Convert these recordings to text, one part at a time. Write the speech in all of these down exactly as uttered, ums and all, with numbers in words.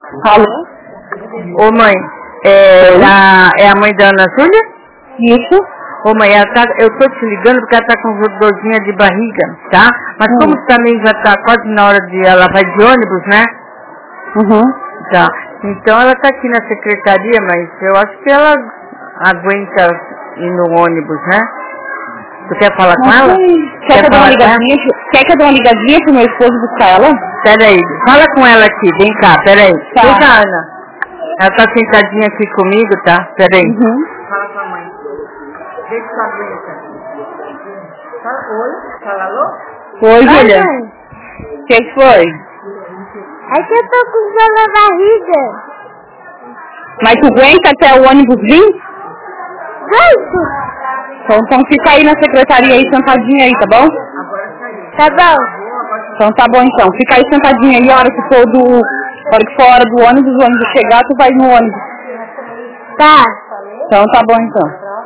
Alô? Ô mãe, é a, é a mãe da Ana Júlia? Isso. Ô mãe, ela tá, eu tô te ligando porque ela tá com dorzinha de barriga, tá? Mas como Hum. também já tá quase na hora de... Ela vai de ônibus, né? Uhum. Tá. Então ela tá aqui na secretaria, mas eu acho que ela aguenta ir no ônibus, né? Tu quer falar com ela? Quer, quer que eu dê uma ligadinha? Quer que eu dê uma ligadinha pro meu esposo buscar ela? Peraí, fala com ela aqui, vem cá, peraí. Tá. Vem cá, Ana. Ela tá sentadinha aqui comigo, tá? Peraí. Uhum. Fala com a mãe. Vê se tu aguenta. Fala, oi? Fala alô? Oi, Júlia. O que que foi? É que eu tô com dor na barriga. Mas tu aguenta até o ônibus vir? Aguento. Então, então fica aí na secretaria aí, sentadinha aí, tá bom? Tá bom. Então tá bom então. Fica aí sentadinha aí, a hora que for do. A hora que for a hora do ônibus, o ônibus chegar, tu vai no ônibus. Tá. Então tá bom então.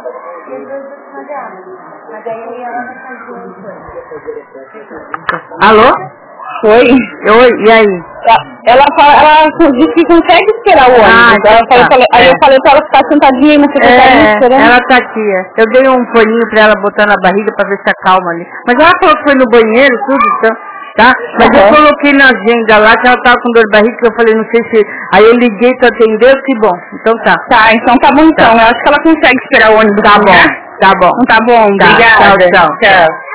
Alô? Oi? Oi, e aí? Ela, fala, ela disse que consegue esperar o ônibus. Ah, ela então falou, tá. falei, aí É. eu falei pra ela ficar sentadinha aí na secretaria É, esperando. ela tá aqui, é. Eu dei um paninho pra ela botar na barriga pra ver se acalma ali. Mas ela falou que foi no banheiro, tudo, então, tá? Mas Uhum. eu coloquei na agenda lá que ela tava com dor de barriga, que eu falei, não sei se... Aí eu liguei, tu atendeu, que bom. Então tá. Tá, então tá bom então. Tá. Eu acho que ela consegue esperar o ônibus. Tá bom, né? tá bom. Então tá bom, Tá, obrigada. tchau, tchau. Tchau.